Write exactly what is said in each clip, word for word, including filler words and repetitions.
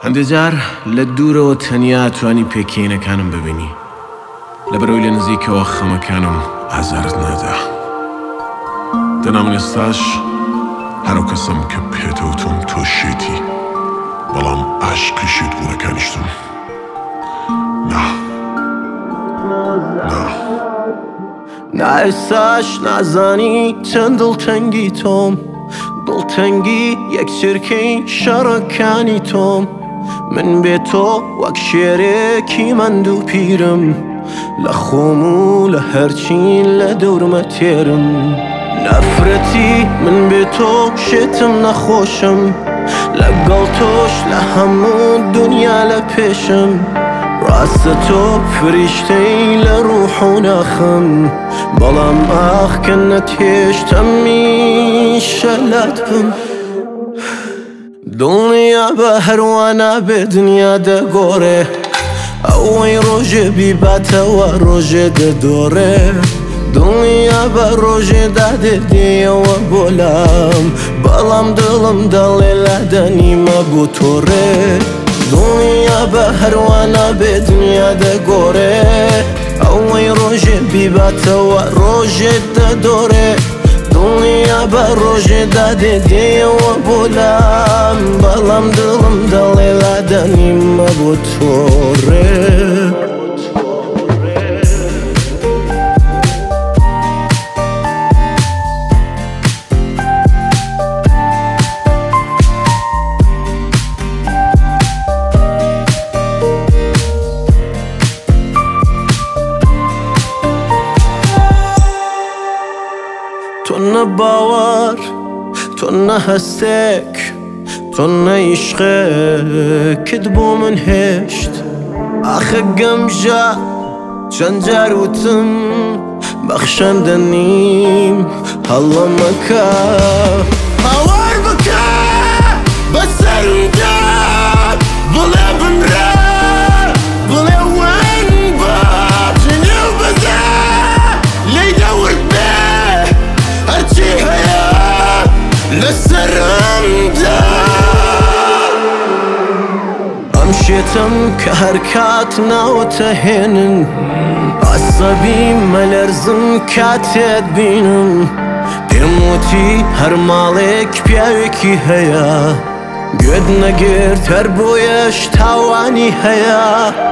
هەندێک جار لە دوورەوە تەنیا توانی پێکەینەکانم ببینی، لەبەرەوەی لە نزیکەوە خەمەکانم ئازارت نادا. دەنامن ئێستاش هەرو کەسم کە پێتەوتم تۆ شێتی، بەڵام عاشقی شێت بوونەکانیشتم. نا نا نا ئێستاش نازانی چەند دڵتەنگی تۆم، دڵتەنگی یەک چرکەی شەڕەکانی تۆم. من بێ تۆ وەک شێرێکی مەند و پیرم، لە خۆم و لە هەرچین لە دەورمە تێرم. نەفرەتی من بێ تۆ شێتم نەخۆشم، لەگەڵ تۆش لە هەموو دنیا لە پێشم. ڕاستە تۆ فریشتەی لە ڕوح و ناخم، بەڵام ئاخ کە نەتێشتەم میشە لات بم. دڵنیا بە هەروانە بێ دنیا دەگۆڕێ، ئەوەی ڕۆژێ بیباتەوە ڕۆژێ دەدۆڕێ. دڵنیا بە ڕۆژێ دادێدێەوە بۆ لام، بەڵام دڵم دەڵێ لادەنیمە بۆ تۆڕێ. دڵنیا بە هەروانە بێ دنیا دەگۆڕێ، ئەوەی ڕۆژێ بیباتەوە ڕۆژێ دەدۆڕێ. دڵنیا بە ڕۆژێ دادێدێەوە بۆ لام، بەڵام دڵم دەڵێ لادەنیمە بۆ تۆڕێ. تۆ نە باوەڕ، تۆ نە هەستێک، تۆ نە عیشقێکت بۆ من هێشت. ئاخە گەمژە چەند جار وتم بەخشەندە نیم، هەڵە مەکە هاوار بکە بەسەردا، بڵێ بمرە بڵێ وەن بە جنێو بەزە لێی دەورد بێ هەرچی هەیە لەسەرمدا. ئەم شێتم کە هەر کات ناوەتە هێنن، عەسەبی مەلەرزم کاتێت بینم. پێم وتی هەر ماڵێک پیاوێکی هەیە، گوێت نەگرت هەر بۆیەش تاوانی هەیە.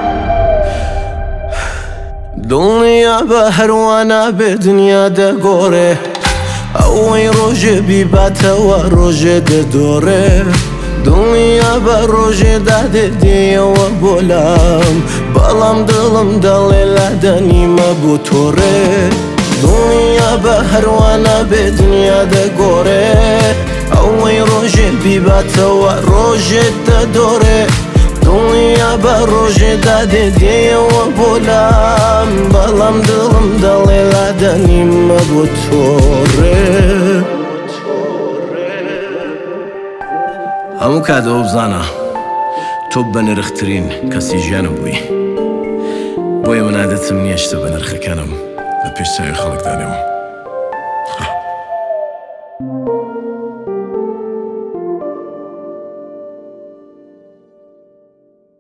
دڵنیا بە هەروانە بێ دنیا دەگۆڕێ، ئەوەی ڕۆژێ بیباتەوە ڕۆژێ دەدۆڕێ. دڵنیا بە ڕۆژێ دادێدێەوە بۆ لام، بەڵام دڵم دەڵێ لادەنیمە بۆ تۆڕێ. دڵنیا بە هەروانە بێ دنیا دەگۆڕێ، ئەوەی ڕۆژێ بیباتەوە ڕۆژێ دەدۆڕێ. دڵنیا بە ڕۆژێ دادێدێەوە بۆ لام، بەڵام دڵم دەڵێ لادەنیمە بۆ تۆڕێ. هەموو کاتەوە بزانە تۆ بە نرخترین کەسی ژیانم بووی، بۆیە من عادەتم نییە شتە بە نرخەکانم لە پێش چاوی خەڵک دانێم.